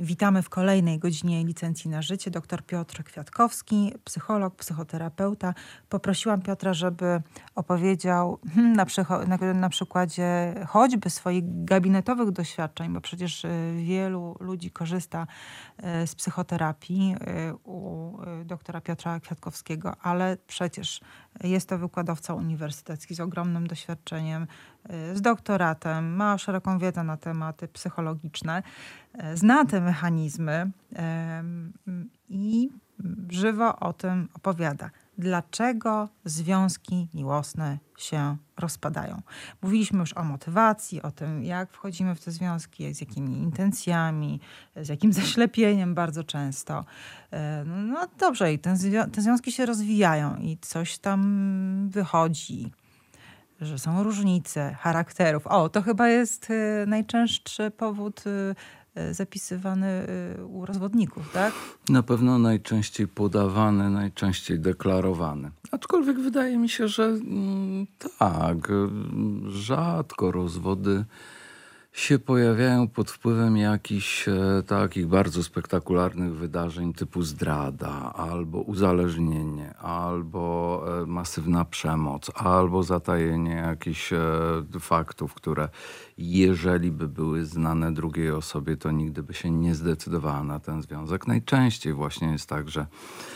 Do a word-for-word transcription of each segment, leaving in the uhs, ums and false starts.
Witamy w kolejnej godzinie Licencji na Życie. Doktor Piotr Kwiatkowski, psycholog, psychoterapeuta. Poprosiłam Piotra, żeby opowiedział hmm, na, przycho- na, na przykładzie choćby swoich gabinetowych doświadczeń, bo przecież y, wielu ludzi korzysta y, z psychoterapii y, u y, doktora Piotra Kwiatkowskiego, ale przecież jest to wykładowca uniwersytecki z ogromnym doświadczeniem, z doktoratem, ma szeroką wiedzę na tematy psychologiczne, zna te mechanizmy i żywo o tym opowiada. Dlaczego związki miłosne się rozpadają? Mówiliśmy już o motywacji, o tym, jak wchodzimy w te związki, z jakimi intencjami, z jakim zaślepieniem bardzo często. No dobrze, i te, te związki się rozwijają i coś tam wychodzi, że są różnice charakterów. O, to chyba jest y, najczęstszy powód y, y, zapisywany y, u rozwodników, tak? Na pewno najczęściej podawany, najczęściej deklarowany. Aczkolwiek wydaje mi się, że mm, tak, rzadko rozwody się pojawiają pod wpływem jakichś e, takich bardzo spektakularnych wydarzeń typu zdrada, albo uzależnienie, albo e, masywna przemoc, albo zatajenie jakichś e, faktów, które jeżeli by były znane drugiej osobie, to nigdy by się nie zdecydowała na ten związek. Najczęściej właśnie jest tak, że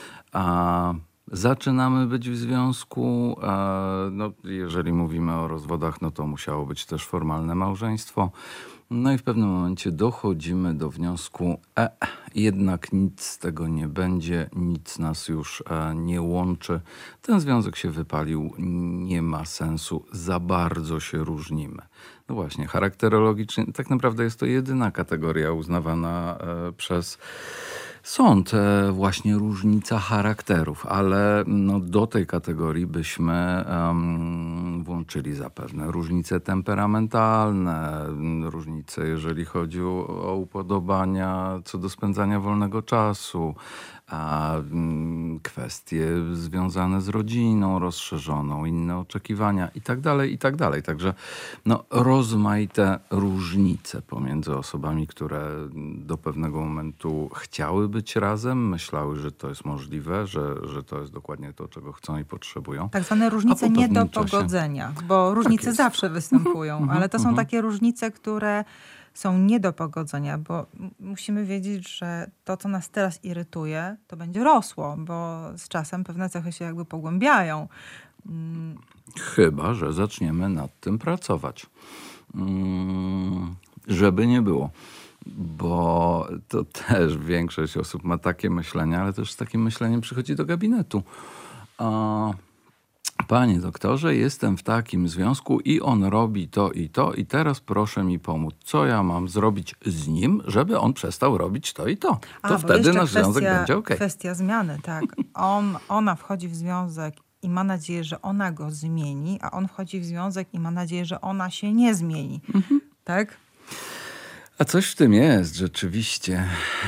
a, zaczynamy być w związku, no, jeżeli mówimy o rozwodach, no to musiało być też formalne małżeństwo. No i w pewnym momencie dochodzimy do wniosku, e, jednak nic z tego nie będzie, nic nas już e, nie łączy. Ten związek się wypalił, nie ma sensu, za bardzo się różnimy. No właśnie, charakterologicznie, tak naprawdę jest to jedyna kategoria uznawana e, przez sąd, e, właśnie różnica charakterów, ale no, do tej kategorii byśmy um, włączyli zapewne różnice temperamentalne, różnice jeżeli chodzi o, o upodobania co do spędzania wolnego czasu, a mm, kwestie związane z rodziną rozszerzoną, inne oczekiwania i tak dalej, i tak dalej. Także no, rozmaite różnice pomiędzy osobami, które do pewnego momentu chciały być razem, myślały, że to jest możliwe, że, że to jest dokładnie to, czego chcą i potrzebują. Tak zwane różnice nie do pogodzenia, bo różnice tak zawsze występują, mm-hmm, ale to są mm-hmm. takie różnice, które są nie do pogodzenia, bo musimy wiedzieć, że to, co nas teraz irytuje, to będzie rosło, bo z czasem pewne cechy się jakby pogłębiają. Mm. Chyba że zaczniemy nad tym pracować. Mm, żeby nie było. Bo to też większość osób ma takie myślenie, ale też z takim myśleniem przychodzi do gabinetu. A panie doktorze, jestem w takim związku i on robi to i to i teraz proszę mi pomóc. Co ja mam zrobić z nim, żeby on przestał robić to i to? To A, wtedy nasz kwestia, związek będzie okej. Kwestia zmiany, tak. On, ona wchodzi w związek i ma nadzieję, że ona go zmieni, a on wchodzi w związek i ma nadzieję, że ona się nie zmieni. Mhm. Tak? A coś w tym jest, rzeczywiście.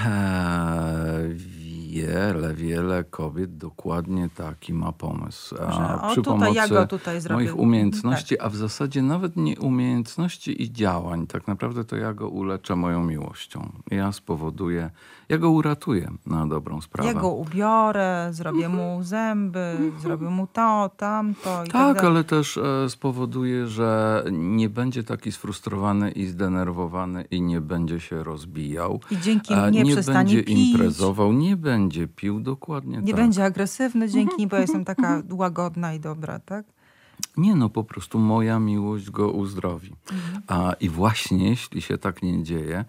Eee, wiele, wiele kobiet dokładnie taki ma pomysł. A o, przy tutaj, pomocy ja go tutaj moich umiejętności, tak. A w zasadzie nawet nie umiejętności i działań. Tak naprawdę to ja go uleczę moją miłością. Ja spowoduję, ja go uratuję na dobrą sprawę. Ja go ubiorę, zrobię mu zęby, zrobię mu to, tamto i tak, tak dalej. Ale też e, spowoduję, że nie będzie taki sfrustrowany i zdenerwowany i nie będzie się rozbijał. I dzięki mnie nie przestanie będzie pić. imprezował, nie będzie pił, dokładnie Nie tak. będzie agresywny dzięki, bo ja jestem taka łagodna i dobra, tak? Nie, no po prostu moja miłość go uzdrowi. Mhm. A, I właśnie jeśli się tak nie dzieje,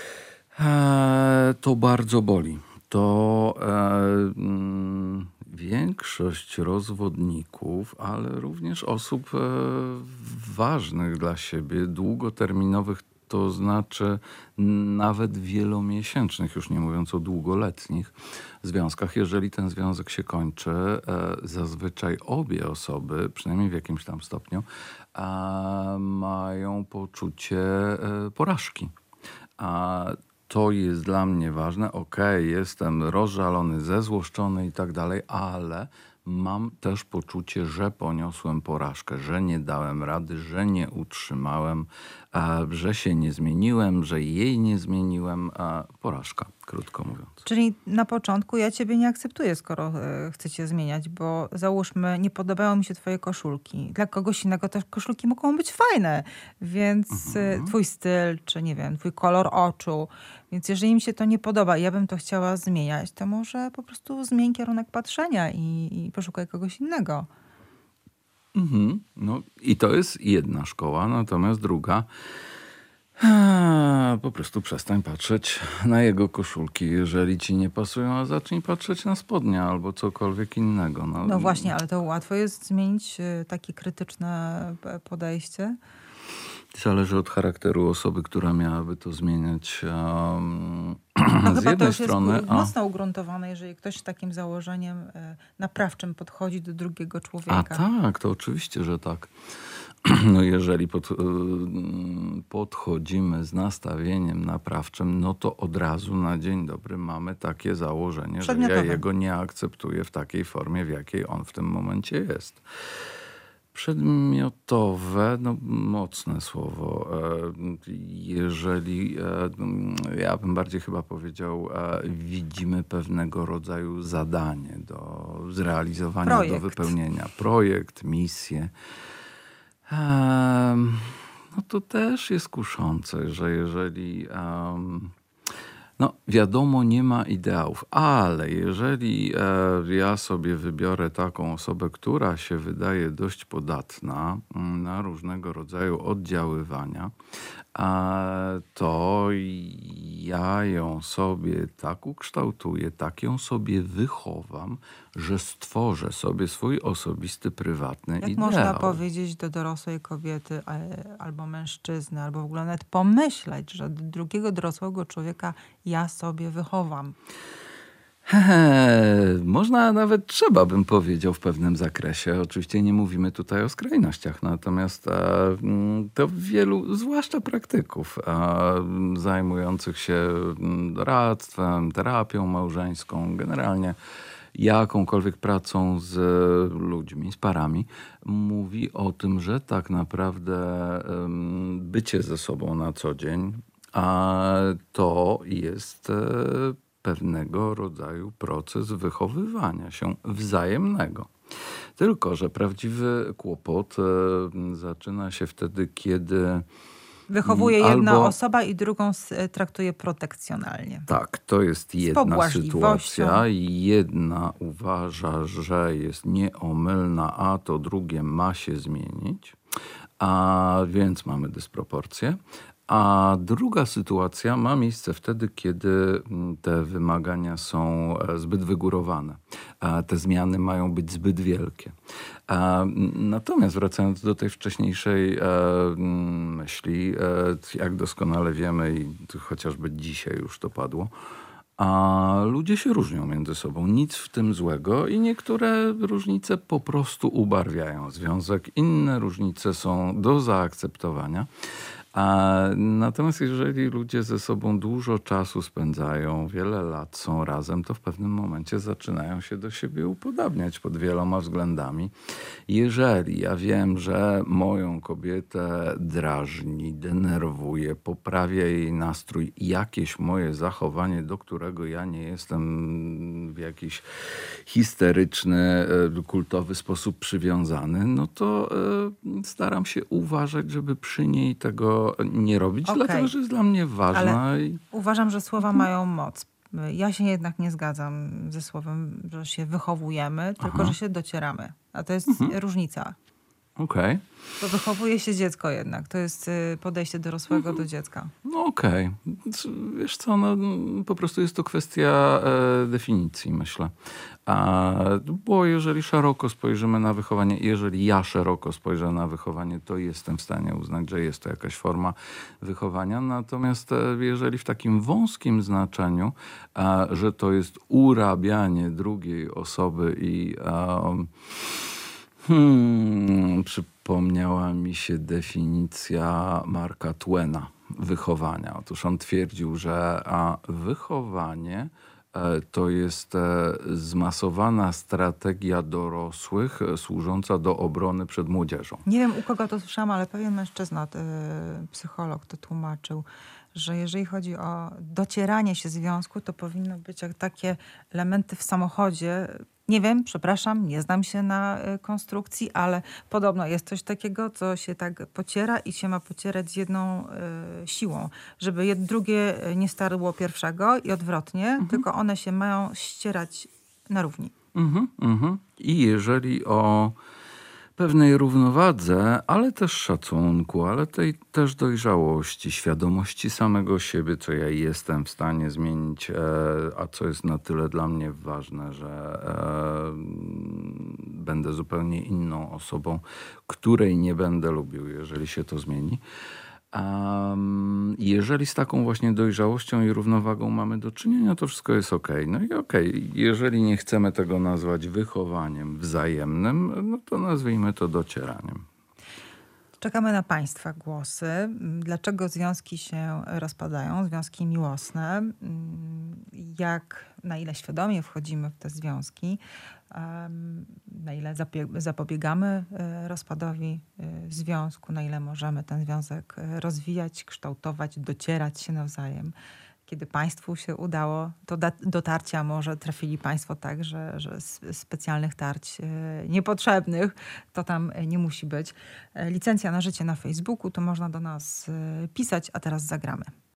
e, to bardzo boli. To e, mm, większość rozwodników, ale również osób e, ważnych dla siebie, długoterminowych, to znaczy nawet wielomiesięcznych, już nie mówiąc o długoletnich związkach. Jeżeli ten związek się kończy, e, zazwyczaj obie osoby, przynajmniej w jakimś tam stopniu, a, mają poczucie e, porażki. A to jest dla mnie ważne. Okej, jestem rozżalony, zezłoszczony i tak dalej, ale mam też poczucie, że poniosłem porażkę, że nie dałem rady, że nie utrzymałem, a, że się nie zmieniłem, że jej nie zmieniłem. A, porażka, krótko mówiąc. Czyli na początku ja ciebie nie akceptuję, skoro e, chcecie zmieniać, bo załóżmy, nie podobają mi się twoje koszulki. Dla kogoś innego te koszulki mogą być fajne, więc e, twój styl, czy nie wiem, twój kolor oczu. Więc jeżeli mi się to nie podoba i ja bym to chciała zmieniać, to może po prostu zmień kierunek patrzenia i, i poszukaj kogoś innego. Mhm. No i to jest jedna szkoła, natomiast druga, a, po prostu przestań patrzeć na jego koszulki, jeżeli ci nie pasują, a zacznij patrzeć na spodnie albo cokolwiek innego. No, No właśnie, ale to łatwo jest zmienić e, takie krytyczne p- podejście. zależy od charakteru osoby, która miałaby to zmieniać. Um, No z chyba to jednej już jest strony, u- a, mocno ugruntowane, jeżeli ktoś z takim założeniem e, naprawczym podchodzi do drugiego a człowieka. tak, to oczywiście, że tak. No jeżeli pod, y, podchodzimy z nastawieniem naprawczym, no to od razu na dzień dobry mamy takie założenie, że ja Przedmiotowe. jego nie akceptuję w takiej formie, w jakiej on w tym momencie jest. Przedmiotowe, no mocne słowo. E, Jeżeli, e, mm, ja bym bardziej chyba powiedział, e, widzimy pewnego rodzaju zadanie do zrealizowania, do Projekt. wypełnienia. Projekt, misję. Em, No to też jest kuszące, że jeżeli, em, no wiadomo, nie ma ideałów, ale jeżeli e, ja sobie wybiorę taką osobę, która się wydaje dość podatna mm, na różnego rodzaju oddziaływania, a to ja ją sobie tak ukształtuję, tak ją sobie wychowam, że stworzę sobie swój osobisty, prywatny Jak ideał. można powiedzieć do dorosłej kobiety e, albo mężczyzny, albo w ogóle nawet pomyśleć, że do drugiego dorosłego człowieka ja sobie wychowam. Hehe, można nawet trzeba, bym powiedział, w pewnym zakresie. Oczywiście nie mówimy tutaj o skrajnościach, natomiast e, mm, to wielu, zwłaszcza praktyków e, m, zajmujących się mm, doradztwem, terapią małżeńską, generalnie jakąkolwiek pracą z ludźmi, z parami, mówi o tym, że tak naprawdę em, bycie ze sobą na co dzień, a to jest e, pewnego rodzaju proces wychowywania się wzajemnego. Tylko że prawdziwy kłopot e, zaczyna się wtedy, kiedy Wychowuje mm, jedna albo osoba i drugą s- e, traktuje protekcjonalnie. tak, to jest Z jedna pobłażliwością. sytuacja. Jedna uważa, że jest nieomylna, a to drugie ma się zmienić, a więc mamy dysproporcję. A druga sytuacja ma miejsce wtedy, kiedy mm, te wymagania są e, zbyt wygórowane. A te zmiany mają być zbyt wielkie. A, mm, natomiast wracając do tej wcześniejszej e, mm, myśli, e, jak doskonale wiemy i tu chociażby dzisiaj już to padło, a ludzie się różnią między sobą. Nic w tym złego i niektóre różnice po prostu ubarwiają związek. Inne różnice są do zaakceptowania. A natomiast jeżeli ludzie ze sobą dużo czasu spędzają, wiele lat są razem, to w pewnym momencie zaczynają się do siebie upodabniać pod wieloma względami. Jeżeli ja wiem, że moją kobietę drażni, denerwuje, poprawia jej nastrój, jakieś moje zachowanie, do którego ja nie jestem w jakiś histeryczny, e, kultowy sposób przywiązany, no to e, staram się uważać, żeby przy niej tego nie robić, Okej. dlatego że jest dla mnie ważna. i- Uważam, że słowa mają moc. Ja się jednak nie zgadzam ze słowem, że się wychowujemy, tylko Aha. że się docieramy. A to jest różnica. Okej. Bo wychowuje się dziecko jednak. To jest y, podejście dorosłego do dziecka. No okej. C- Wiesz co, no, mm, po prostu jest to kwestia e, definicji, myślę. A, bo jeżeli szeroko spojrzymy na wychowanie, jeżeli ja szeroko spojrzę na wychowanie, to jestem w stanie uznać, że jest to jakaś forma wychowania. Natomiast e, jeżeli w takim wąskim znaczeniu, a, że to jest urabianie drugiej osoby i um, Hmm, przypomniała mi się definicja Marka Twena wychowania. Otóż on twierdził, że a, wychowanie E, To jest e, zmasowana strategia dorosłych e, służąca do obrony przed młodzieżą. Nie wiem, u kogo to słyszałam, ale pewien mężczyzna, y, psycholog to tłumaczył, że jeżeli chodzi o docieranie się związku, to powinno być jak takie elementy w samochodzie. Nie wiem, przepraszam, nie znam się na y, konstrukcji, ale podobno jest coś takiego, co się tak pociera i się ma pocierać z jedną y, siłą, żeby jed, drugie y, nie starło pierwszego i odwrotnie, tylko one się mają ścierać na równi. Mhm, mhm. I jeżeli o pewnej równowadze, ale też szacunku, ale tej też dojrzałości, świadomości samego siebie, co ja jestem w stanie zmienić, e, a co jest na tyle dla mnie ważne, że e, mm, będę zupełnie inną osobą, której nie będę lubił, jeżeli się to zmieni. Am, jeżeli z taką właśnie dojrzałością i równowagą mamy do czynienia, to wszystko jest okej. No i okej, jeżeli nie chcemy tego nazwać wychowaniem wzajemnym, no to nazwijmy to docieraniem. Czekamy na Państwa głosy. Dlaczego związki się rozpadają, związki miłosne? Mm, Jak, na ile świadomie wchodzimy w te związki? Em, Na ile zapie- zapobiegamy e, rozpadowi e, związku? Na ile możemy ten związek e, rozwijać, kształtować, docierać się nawzajem? Kiedy Państwu się udało to da- dotarcia, może trafili Państwo tak, że, że s- specjalnych tarć e, niepotrzebnych to tam e, nie musi być. E, Licencja na życie na Facebooku, to można do nas e, pisać, a teraz zagramy.